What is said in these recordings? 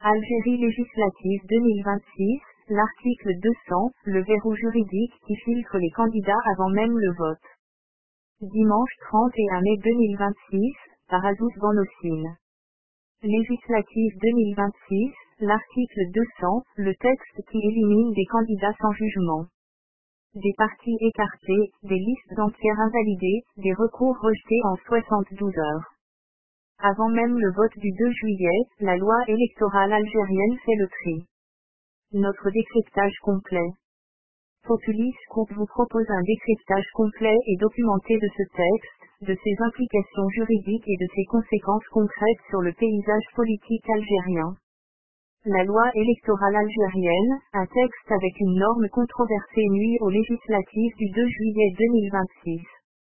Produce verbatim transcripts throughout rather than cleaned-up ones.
Algérie législative deux mille vingt-six, l'article deux cents, le verrou juridique qui filtre les candidats avant même le vote. Dimanche trente et un mai deux mille vingt-six, par Azouz Banossine. Législative deux mille vingt-six, l'article deux cents, le texte qui élimine des candidats sans jugement. Des partis écartés, des listes entières invalidées, des recours rejetés en soixante-douze heures. Avant même le vote du deux juillet, la loi électorale algérienne fait le tri. Notre décryptage complet. Populis Group vous propose un décryptage complet et documenté de ce texte, de ses implications juridiques et de ses conséquences concrètes sur le paysage politique algérien. La loi électorale algérienne, un texte avec une norme controversée nuit aux législatives du deux juillet deux mille vingt-six.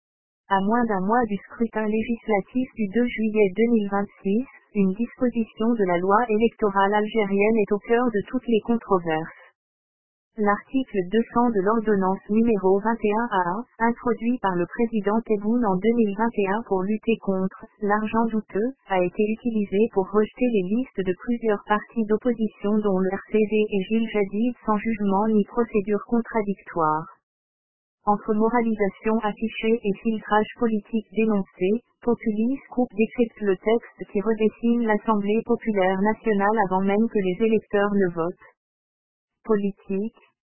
À moins d'un mois du scrutin législatif du deux juillet deux mille vingt-six, une disposition de la loi électorale algérienne est au cœur de toutes les controverses. L'article deux cents de l'ordonnance numéro vingt et un A un, introduit par le président Tebboune en deux mille vingt et un pour lutter contre l'argent douteux, a été utilisé pour rejeter les listes de plusieurs partis d'opposition dont le R C D et Gilles Jadid sans jugement ni procédure contradictoire. Entre moralisation affichée et filtrage politique dénoncé, Populis Group décrypte le texte qui redessine l'Assemblée populaire nationale avant même que les électeurs ne votent. Politique.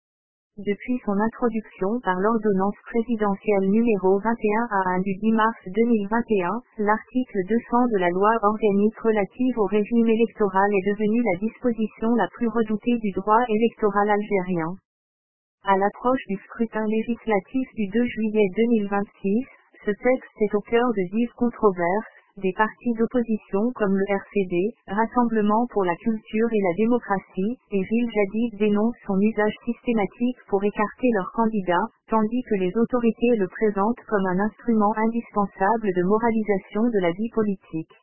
Depuis son introduction par l'ordonnance présidentielle numéro vingt et un A un du dix mars deux mille vingt et un, l'article deux cents de la loi organique relative au régime électoral est devenu la disposition la plus redoutée du droit électoral algérien. À l'approche du scrutin législatif du deux juillet deux mille vingt-six, ce texte est au cœur de vives controverses, des partis d'opposition comme le R C D, Rassemblement pour la culture et la démocratie, et Gilles Jadid dénoncent son usage systématique pour écarter leurs candidats, tandis que les autorités le présentent comme un instrument indispensable de moralisation de la vie politique.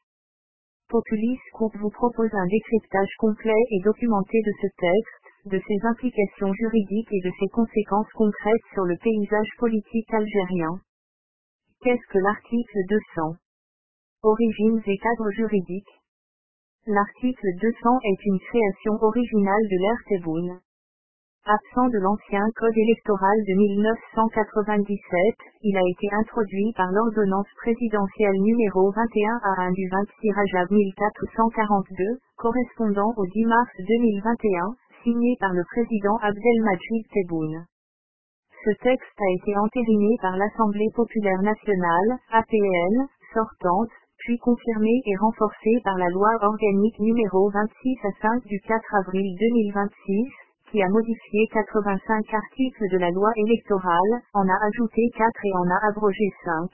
Populis Group vous propose un décryptage complet et documenté de ce texte, de ses implications juridiques et de ses conséquences concrètes sur le paysage politique algérien. Qu'est-ce que l'article deux cents ? Origines et cadres juridiques. L'article deux cents est une création originale de l'ère Tebboune. Absent de l'ancien code électoral de mille neuf cent quatre-vingt-dix-sept, il a été introduit par l'ordonnance présidentielle numéro vingt et un A un du vingt-six Rajab mille quatre cent quarante-deux, correspondant au dix mars deux mille vingt et un, signé par le président Abdelmadjid Tebboune. Ce texte a été entériné par l'Assemblée populaire nationale, A P N, sortante, puis confirmé et renforcé par la loi organique numéro vingt-six A cinq du quatre avril deux mille vingt-six, qui a modifié quatre-vingt-cinq articles de la loi électorale, en a ajouté quatre et en a abrogé cinq.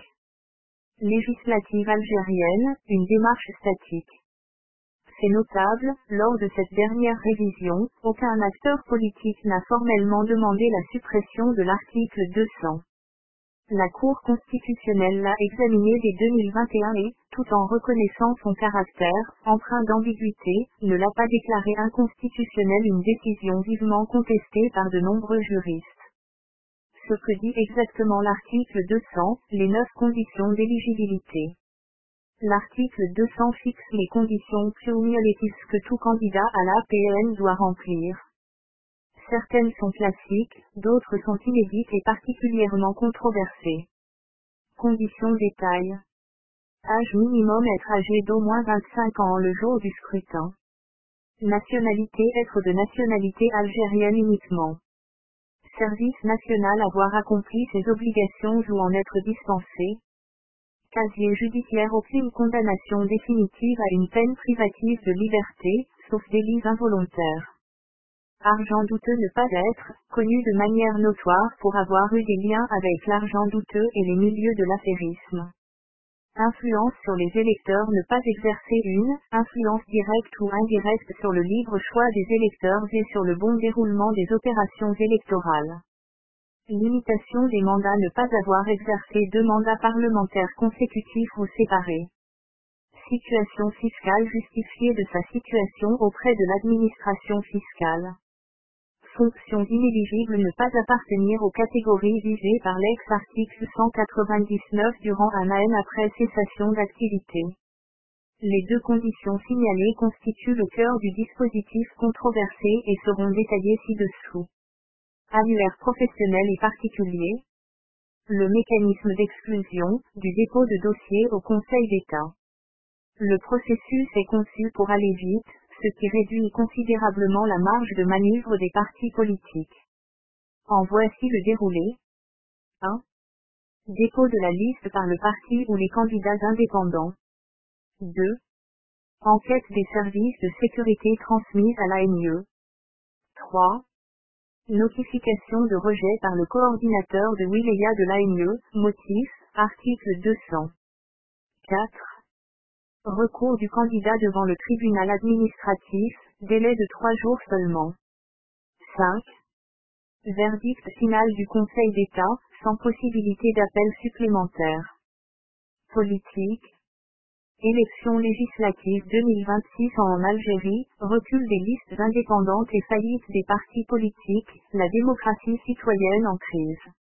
Législative algérienne, une démarche statique. C'est notable, lors de cette dernière révision, aucun acteur politique n'a formellement demandé la suppression de l'article deux cents. La Cour constitutionnelle l'a examiné dès deux mille vingt et un et, tout en reconnaissant son caractère, empreint d'ambiguïté, ne l'a pas déclaré inconstitutionnel, une décision vivement contestée par de nombreux juristes. Ce que dit exactement l'article deux cents, les neuf conditions d'éligibilité. L'article deux cents fixe les conditions cumulatives que tout candidat à l'A P N doit remplir. Certaines sont classiques, d'autres sont inédites et particulièrement controversées. Conditions détail. Âge minimum être âgé d'au moins vingt-cinq ans le jour du scrutin. Nationalité être de nationalité algérienne uniquement. Service national avoir accompli ses obligations ou en être dispensé. Casier judiciaire aucune condamnation définitive à une peine privative de liberté, sauf délits involontaires. Argent douteux ne pas être, connu de manière notoire pour avoir eu des liens avec l'argent douteux et les milieux de l'affairisme. Influence sur les électeurs ne pas exercer une influence directe ou indirecte sur le libre choix des électeurs et sur le bon déroulement des opérations électorales. Limitation des mandats ne pas avoir exercé deux mandats parlementaires consécutifs ou séparés. Situation fiscale justifiée de sa situation auprès de l'administration fiscale. Fonction inéligible ne pas appartenir aux catégories visées par l'ex-article cent quatre-vingt-dix-neuf durant un an après cessation d'activité. Les deux conditions signalées constituent le cœur du dispositif controversé et seront détaillées ci-dessous. Annuaire professionnel et particulier. Le mécanisme d'exclusion, du dépôt de dossier au Conseil d'État. Le processus est conçu pour aller vite, ce qui réduit considérablement la marge de manœuvre des partis politiques. En voici le déroulé. un. Dépôt de la liste par le parti ou les candidats indépendants. deux. Enquête des services de sécurité transmise à l'A N I E. trois. Notification de rejet par le coordinateur de wilaya de l'A N I E, motif, article deux cents. quatre. Recours du candidat devant le tribunal administratif, délai de trois jours seulement. cinq. Verdict final du Conseil d'État, sans possibilité d'appel supplémentaire. Politique. Élections législatives deux mille vingt-six en Algérie, recul des listes indépendantes et faillite des partis politiques, la démocratie citoyenne en crise.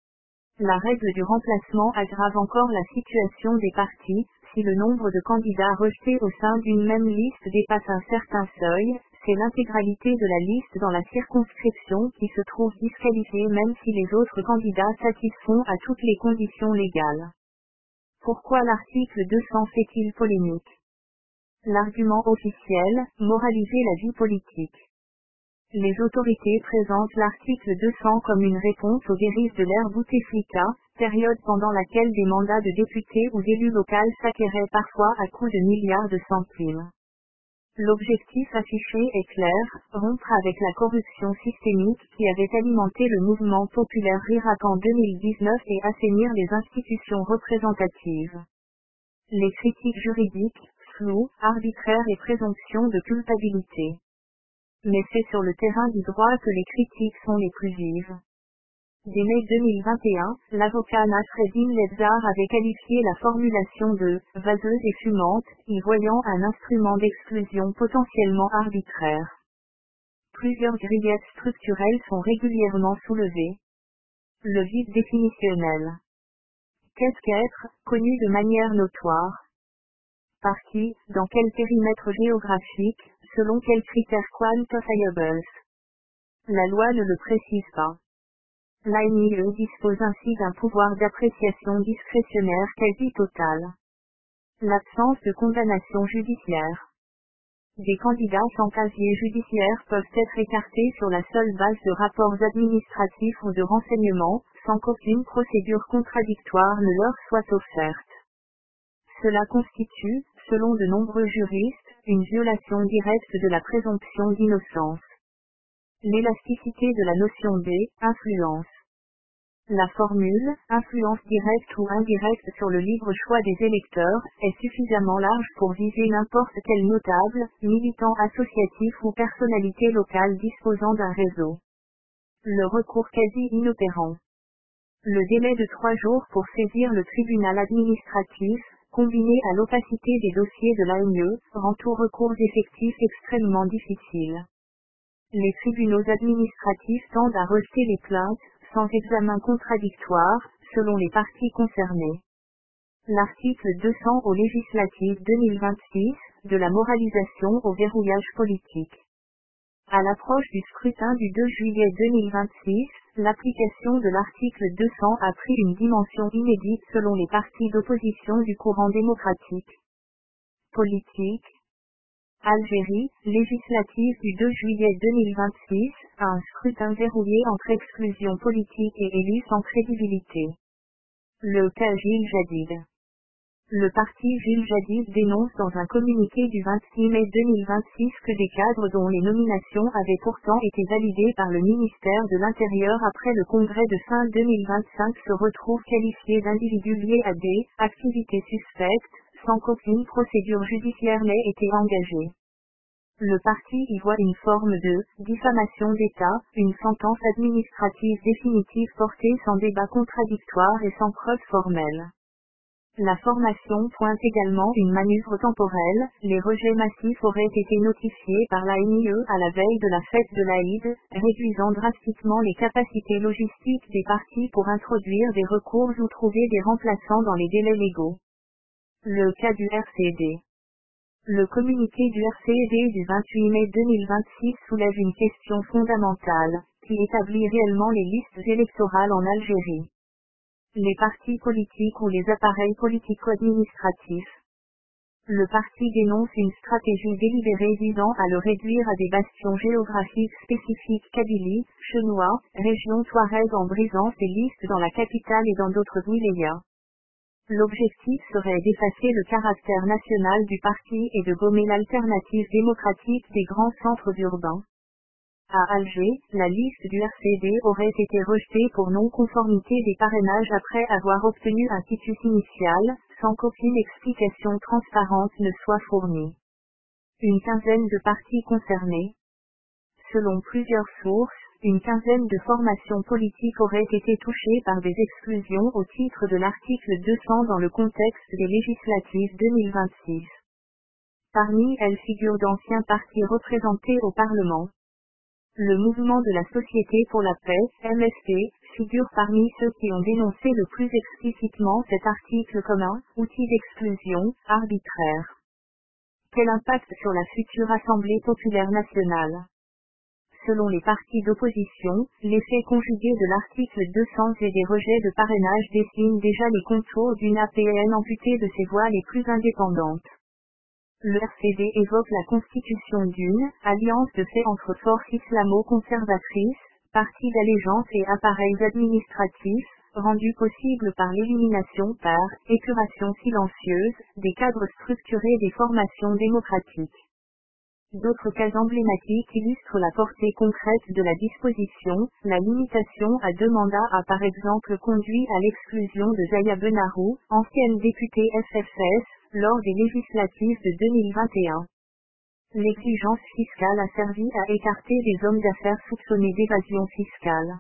La règle du remplacement aggrave encore la situation des partis. Si le nombre de candidats rejetés au sein d'une même liste dépasse un certain seuil, c'est l'intégralité de la liste dans la circonscription qui se trouve disqualifiée même si les autres candidats satisfont à toutes les conditions légales. Pourquoi l'article deux cents fait-il polémique? L'argument officiel, moraliser la vie politique. Les autorités présentent l'article deux cents comme une réponse aux dérives de l'ère Bouteflika, période pendant laquelle des mandats de députés ou d'élus locaux s'acquéraient parfois à coups de milliards de centimes. L'objectif affiché est clair, rompre avec la corruption systémique qui avait alimenté le mouvement populaire Irak en deux mille dix-neuf et assainir les institutions représentatives. Les critiques juridiques, floues, arbitraires et présomptions de culpabilité. Mais c'est sur le terrain du droit que les critiques sont les plus vives. Dès mai deux mille vingt et un, l'avocat Nasreddin Lebzar avait qualifié la formulation de « vaseuse et fumante », y voyant un instrument d'exclusion potentiellement arbitraire. Plusieurs griefs structurels sont régulièrement soulevés. Le vide définitionnel. Qu'est-ce qu'être, connu de manière notoire? Par qui, dans quel périmètre géographique, selon quels critères quantifiables? La loi ne le précise pas. L'A N I E dispose ainsi d'un pouvoir d'appréciation discrétionnaire quasi total. L'absence de condamnation judiciaire. Des candidats sans casier judiciaire peuvent être écartés sur la seule base de rapports administratifs ou de renseignements, sans qu'aucune procédure contradictoire ne leur soit offerte. Cela constitue, selon de nombreux juristes, une violation directe de la présomption d'innocence. L'élasticité de la notion d', influence. La formule, influence directe ou indirecte sur le libre choix des électeurs, est suffisamment large pour viser n'importe quel notable, militant associatif ou personnalité locale disposant d'un réseau. Le recours quasi inopérant. Le délai de trois jours pour saisir le tribunal administratif, combiné à l'opacité des dossiers de l'A N I E, rend tout recours effectif extrêmement difficile. Les tribunaux administratifs tendent à rejeter les plaintes, sans examen contradictoire, selon les parties concernées. L'article deux cents aux législatives deux mille vingt-six, de la moralisation au verrouillage politique. À l'approche du scrutin du deux juillet deux mille vingt-six, l'application de l'article deux cents a pris une dimension inédite selon les partis d'opposition du courant démocratique. Politique. Algérie, législative du deux juillet deux mille vingt-six, a un scrutin verrouillé entre exclusion politique et élus sans crédibilité. Le cas Gilles Jadid. Le parti Gilles Jadid dénonce dans un communiqué du vingt-six mai deux mille vingt-six que des cadres dont les nominations avaient pourtant été validées par le ministère de l'Intérieur après le congrès de fin deux mille vingt-cinq se retrouvent qualifiés d'individus liés à des activités suspectes, sans qu'aucune procédure judiciaire n'ait été engagée. Le parti y voit une forme de diffamation d'État, une sentence administrative définitive portée sans débat contradictoire et sans preuve formelle. La formation pointe également une manœuvre temporelle, les rejets massifs auraient été notifiés par l'A N I E à la veille de la fête de l'Aïd, réduisant drastiquement les capacités logistiques des partis pour introduire des recours ou trouver des remplaçants dans les délais légaux. Le cas du R C D. Le communiqué du R C D du vingt-huit mai deux mille vingt-six soulève une question fondamentale, qui établit réellement les listes électorales en Algérie. Les partis politiques ou les appareils politico-administratifs. Le parti dénonce une stratégie délibérée visant à le réduire à des bastions géographiques spécifiques Kabylie, Chenois, région Touareg en brisant ses listes dans la capitale et dans d'autres wilayas. L'objectif serait d'effacer le caractère national du parti et de gommer l'alternative démocratique des grands centres urbains. À Alger, la liste du R C D aurait été rejetée pour non-conformité des parrainages après avoir obtenu un quitus initial, sans qu'aucune explication transparente ne soit fournie. Une quinzaine de partis concernés. Selon plusieurs sources, une quinzaine de formations politiques auraient été touchées par des exclusions au titre de l'article deux cents dans le contexte des législatives deux mille vingt-six. Parmi elles figurent d'anciens partis représentés au Parlement. Le mouvement de la Société pour la paix, M S P, figure parmi ceux qui ont dénoncé le plus explicitement cet article comme un outil d'exclusion arbitraire. Quel impact sur la future Assemblée populaire nationale? Selon les partis d'opposition, l'effet conjugué de l'article deux cents et des rejets de parrainage dessine déjà les contours d'une A P N amputée de ses voix les plus indépendantes. Le R C D évoque la constitution d'une alliance de fait entre forces islamo-conservatrices, partis d'allégeance et appareils administratifs, rendue possible par l'élimination par épuration silencieuse des cadres structurés des formations démocratiques. D'autres cas emblématiques illustrent la portée concrète de la disposition. La limitation à deux mandats a par exemple conduit à l'exclusion de Jaya Benarou, ancienne députée F F S, lors des législatives de deux mille vingt et un. L'exigence fiscale a servi à écarter des hommes d'affaires soupçonnés d'évasion fiscale.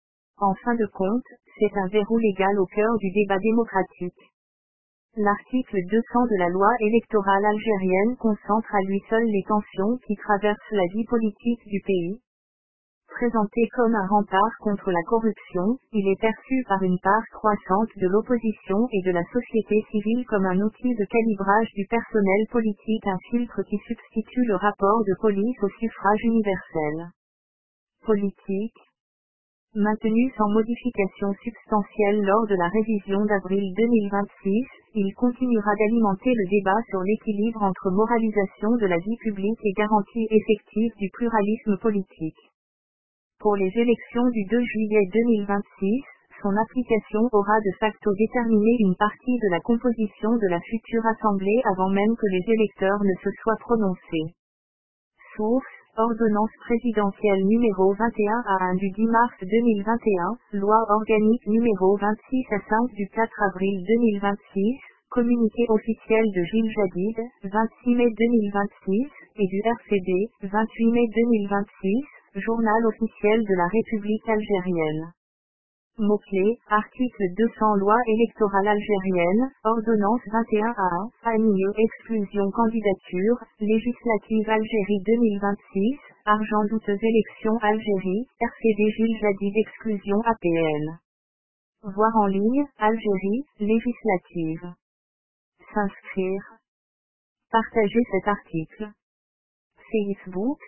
En fin de compte, c'est un verrou légal au cœur du débat démocratique. L'article deux cents de la loi électorale algérienne concentre à lui seul les tensions qui traversent la vie politique du pays. Présenté comme un rempart contre la corruption, il est perçu par une part croissante de l'opposition et de la société civile comme un outil de calibrage du personnel politique, un filtre qui substitue le rapport de police au suffrage universel. Politique. Maintenu sans modification substantielle lors de la révision d'avril deux mille vingt-six, il continuera d'alimenter le débat sur l'équilibre entre moralisation de la vie publique et garantie effective du pluralisme politique. Pour les élections du deux juillet deux mille vingt-six, son application aura de facto déterminé une partie de la composition de la future Assemblée avant même que les électeurs ne se soient prononcés. Source: Ordonnance présidentielle numéro vingt et un A un du dix mars deux mille vingt et un, Loi organique numéro vingt-six A cinq du quatre avril deux mille vingt-six, communiqué officiel de Gilles Jadid, vingt-six mai deux mille vingt-six, et du R C D, vingt-huit mai deux mille vingt-six, Journal officiel de la République algérienne. Mots-clés, article deux cents Loi électorale algérienne, ordonnance vingt et un A un, A N I E exclusion candidature, législative Algérie deux mille vingt-six, argent douteuse élection Algérie, R C D Gilles Jadid exclusion A P N. Voir en ligne, Algérie, législative. S'inscrire. Partager cet article. Facebook.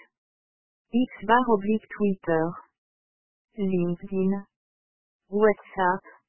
X barre oblique Twitter. LinkedIn. WhatsApp.